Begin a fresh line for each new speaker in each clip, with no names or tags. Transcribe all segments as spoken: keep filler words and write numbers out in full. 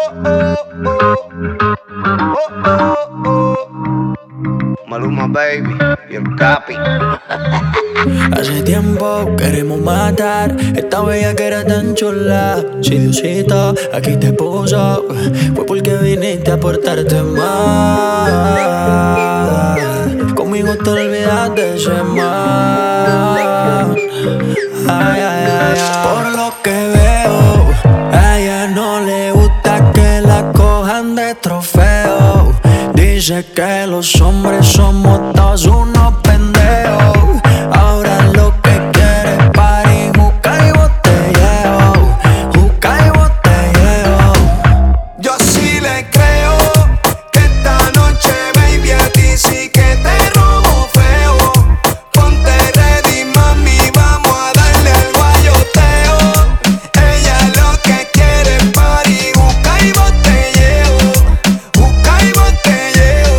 Maluma baby y el Capi.
Hace tiempo queremos matar esta bella que era tan chula. Si Diosito aquí te puso, fue porque viniste a portarte mal. Conmigo te olvidas de ese mal. Ay, ay, ay, ay. Por lo que veo, a ella no le gusta que la cojan de trofeo. Dice que los hombres somos todos unos pendejos. Ahora lo que quiere es party, juca y botelleo, juca y botelleo.
Yo sí le creo que esta noche, baby, a ti sí que te robo feo. Ponte ready, mami, vamos a darle al guayoteo. Ella lo que quiere es party, juca y botelleo, juca y botelleo.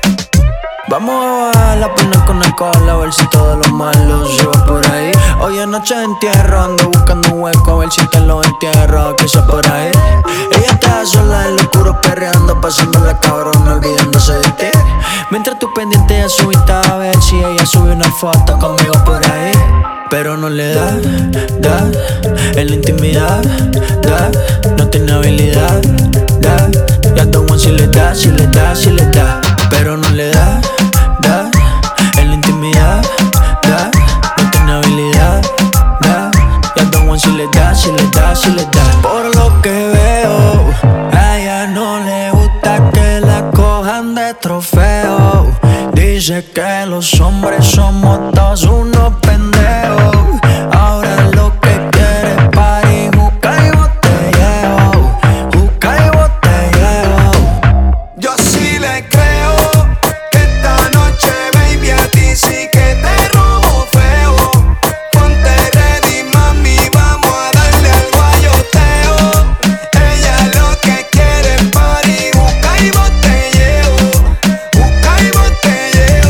Vamos a bajar la pena con alcohol, a ver si todos los malos se va por ahí. Hoy en noche de entierro, ando buscando un hueco, a ver si te lo entierro, que sea por ahí. Ella está sola en lo oscuro perreando, pasándola cabrona, olvidándose de ti. Mientras tú pendiente a su Insta, a ver si ella sube una foto conmigo por ahí. Pero no le da, da, en la intimidad, da, no tiene habilidad, da. Ya Don Juan si le da, si le da, si le da. Pero no le da, da, en la intimidad, da, no tiene habilidad, da. Ya Don Juan si le da, si le da, si le da. Por lo que veo, a ella no le gusta que la cojan de trofeo. Dice que los hombres somos todos unos pendejos. Ahora lo que quiere es party, juca y botelleo, juca y botelleo.
Yo sí le creo que esta noche, baby, a ti sí que te robo feo. Ponte ready, mami, vamos a darle al guayoteo. Ella lo que quiere es party, juca y botelleo, juca y botelleo.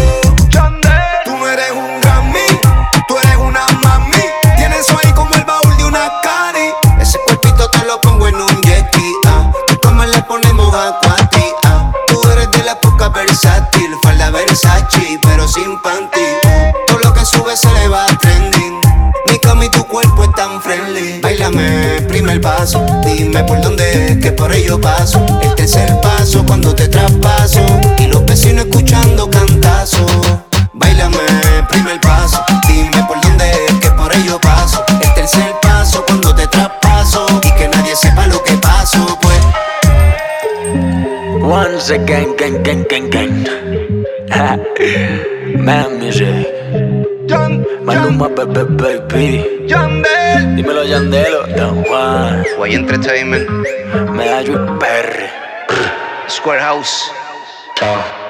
Tú no eres un Grammy, tú eres una mami. Tienes eso ahí como el baúl de una cari. Ese cuerpito te lo pongo en un jet ski, ah. Tu cama le ponemos acuati, ah. Tú eres de la poca versátil, falda Versace, pero sin panty. Todo lo que sube se le va trending. Mi cama y tu cuerpo es tan friendly. Báilame, primer paso, dime por dónde es que por ello paso. El tercer paso cuando te traspaso y los vecinos escuchando cantazo. Báilame, primer paso, dime por dónde es que por ello paso. El tercer paso cuando te traspaso y que nadie sepa lo que paso, pues.
Once again, gang, gang, gang, gang. Ha. Man music. Maluma, baby, baby.
Yandel,
Dímelo, Yandelo, Don Juan.
Guay Entertainment.
Medallo y Perry.
Square House.
Chao.